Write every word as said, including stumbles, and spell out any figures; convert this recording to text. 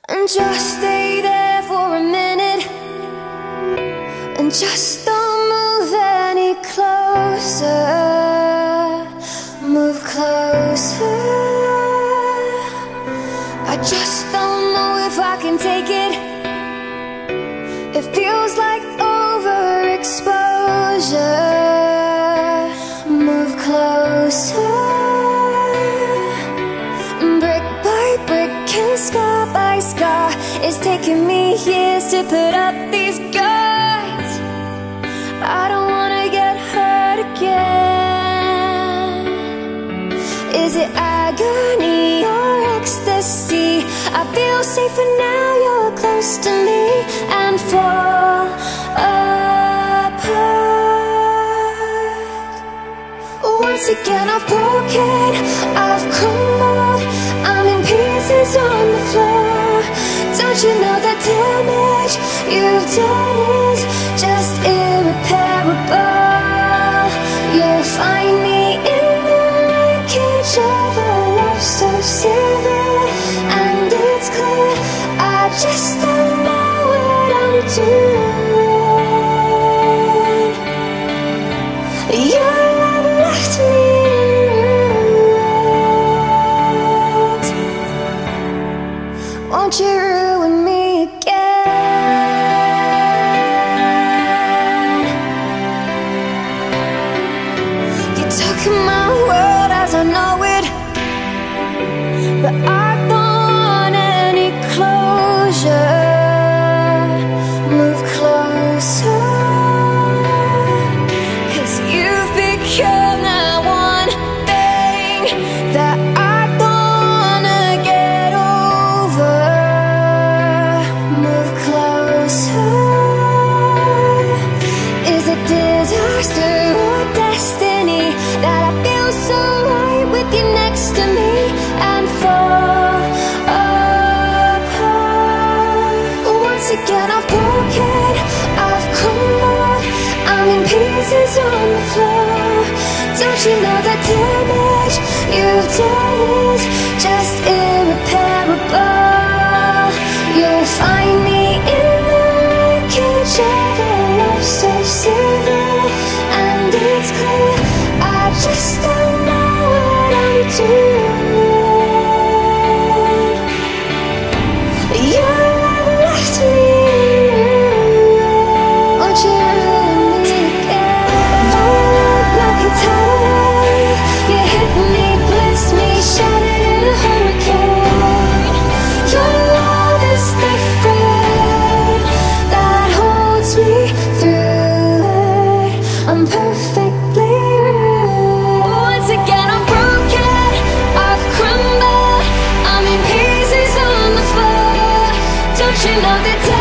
And just stay there for a minute, and just don't move any closer. Move closer. I just don't know if I can take it. It feels like overexposure. Move closer. Brick by brick and scar by scar, it's taking me years to put up these guards. I don't wanna get hurt again. Is it agony or ecstasy? I feel safer now you're close to me, and fall apart. Once again I've broken, I've crumbled, I'm in pieces on the floor. Don't you know the damage you've done is just irreparable? You'll find me in the wreckage of a love so severe, and it's clear I just don't know what I'm doing. Your love left me in ruins. Won't you ruin me again? You took my world as I know it, but I don't want any closure. Move closer, 'cause you've become that one thing that I don't wanna get over. Move closer. Is it disaster or destiny that I feel so right with you next to me, and fall apart? Once again I've broken, I've crumbled, I'm in pieces on the floor. Don't you know the damage you've done is just irreparable? You'll find me in the wreckage of a love so severe, and it's clear I just don't know what I'm doing. Your love left me in ruins. Won't you ruin me again? Roll like a tide, you hit me, bliss me, shattered in a hurricane. Your love is the friend that holds me through it. I'm perfectly ruined. Once again I'm broken, I've crumbled, I'm in pieces on the floor. Don't you know the